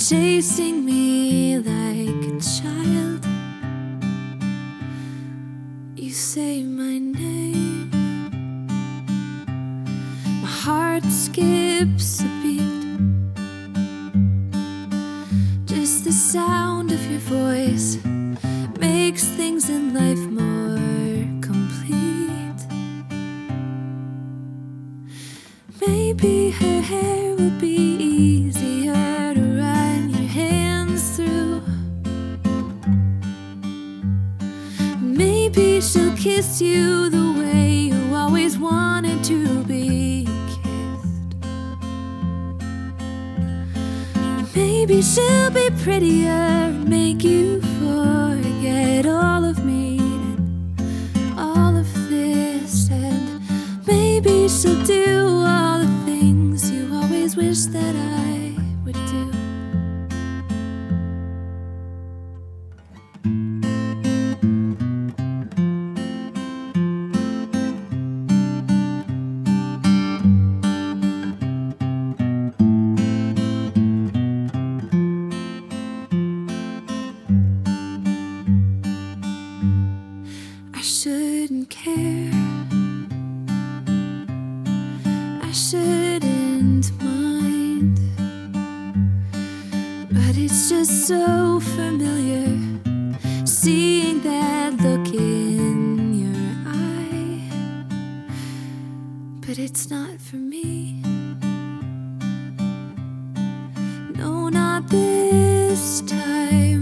chasing me like a child. You say my name, my heart skips a beat. Just the sound of your voice makes things in life more complete. Maybe her hair will be easier to run your hands through. Maybe she'll kiss you the way you always wanted to be kissed. Maybe she'll be prettier and make you forget all of me and all of this. And maybe she'll do all the things you always wish that I would do. I shouldn't care, I shouldn't mind, but it's just so familiar, seeing that look in your eye. But it's not for me, no, not this time.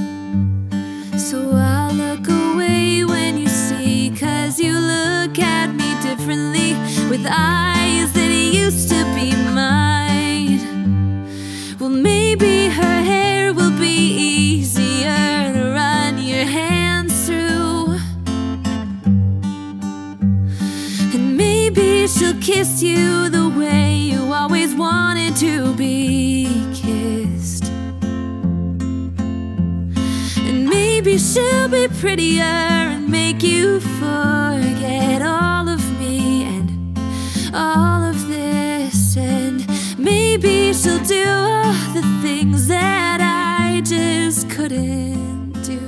So I'll look away when you see, 'cause you look at me differently, with eyes that used to be mine. Well, maybe her hair will be easier to run your hands through. And maybe she'll kiss you the way you always wanted to be kissed. Maybe she'll be prettier and make you forget all of me and all of this. And maybe she'll do all the things that I just couldn't do.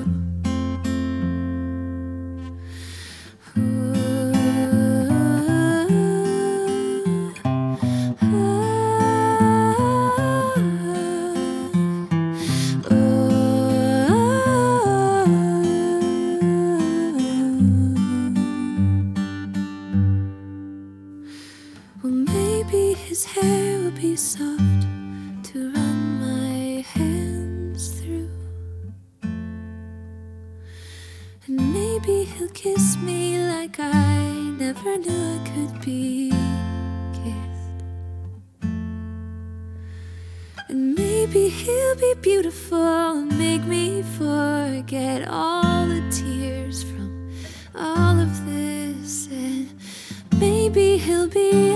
Well, maybe his hair will be soft to run my hands through. And maybe he'll kiss me like I never knew I could be kissed. And maybe he'll be beautiful and make me forget all the tears from all of this. And maybe he'll be